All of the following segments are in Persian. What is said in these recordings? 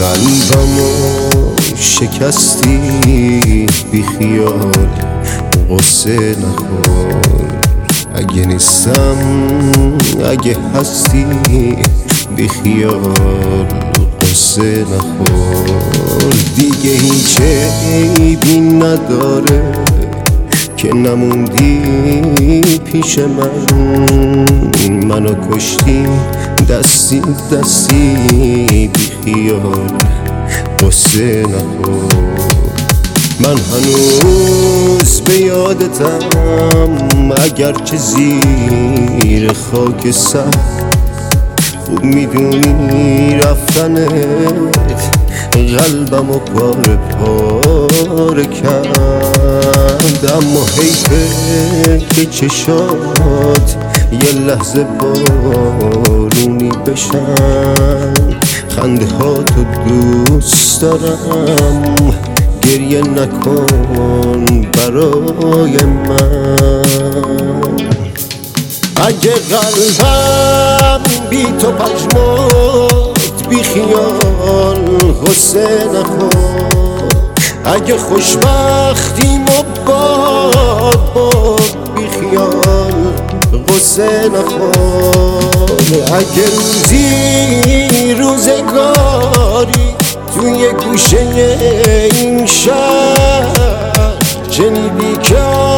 قلبمو شکستی بی خیال، غصه نخور. اگه نیستم اگه هستی بی خیال، غصه نخور. دیگه هیچ عیبی نداره که نموندی پیش منو کشتی دستی دستی بی خیال، غصه نخور. من هنوز به یادتم اگرچه زیر خاک سر، خوب میدونی رفتنت قلبمو پاره پاره کرد. اما حیفه که چشات یه لحظه بارونی بشن. خنده ها تو دوست دارم، گریه نکن برای من. اگه قلبم بی تو پژمرد بی خیال، غصه نخور. اگه خوشبختیم و باد بی خیال، غصه نخور. اگه روزگاری توی گوشه این شهر شنیدی که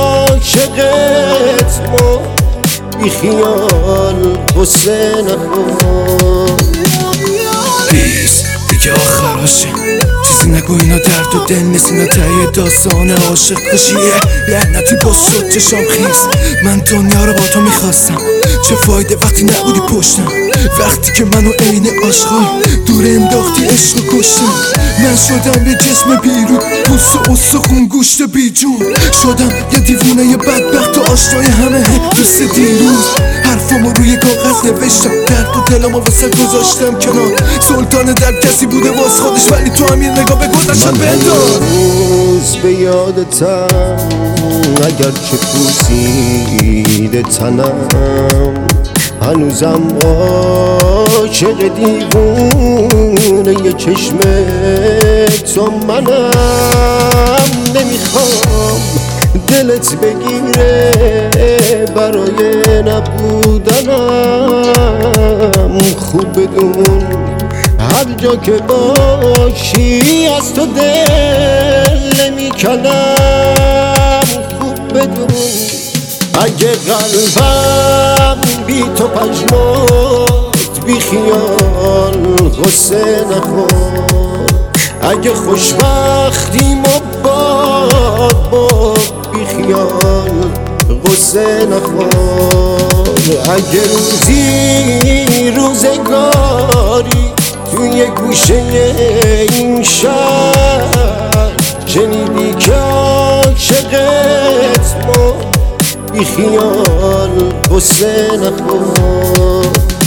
عاشقت بی خیال، غصه نخور. پلیز دیگه آخراشه، چیزی نگو، اینا درد و دل نیست، اینا تایه داستان عاشق کشیه. لعنتی باز شد چشام خیز، من دنیا رو با تو میخواستم، چه فایده وقتی نبودی پشتم. وقتی که منو عین آشغال دور انداختی عشق و کشتم. من شدم یه جسم بیرون، پوست و استخون گوشت بیجون. شدم یه دیوونه یه بدبخت و آشنای همه دوست دیروز. حرفامو روی کاغذ نوشتم، درد و دلمو واسه گذاشتم کنار. سلطان در کسی بوده واس خودش، ولی تو هم یه نگاه به گذشتم بندار. من هنوز به یادتم اگرچه پوسیده تنم، هنوزم عاشق دیوونه یه چشم تو منم. نمیخوام دلت بگیره برای نبودنم. خوب بدون هر جا که باشی از تو دل نمیکنم. خوب بدون اگه قلبم بی تو پژمرد بی خیال، غصه نخور. اگه خوشبختیم و باد بی خیال، غصه نخور. اگه روزگاری توی گوشه این شهر شنیدی که عاشقت بی خیال، غصه نخور.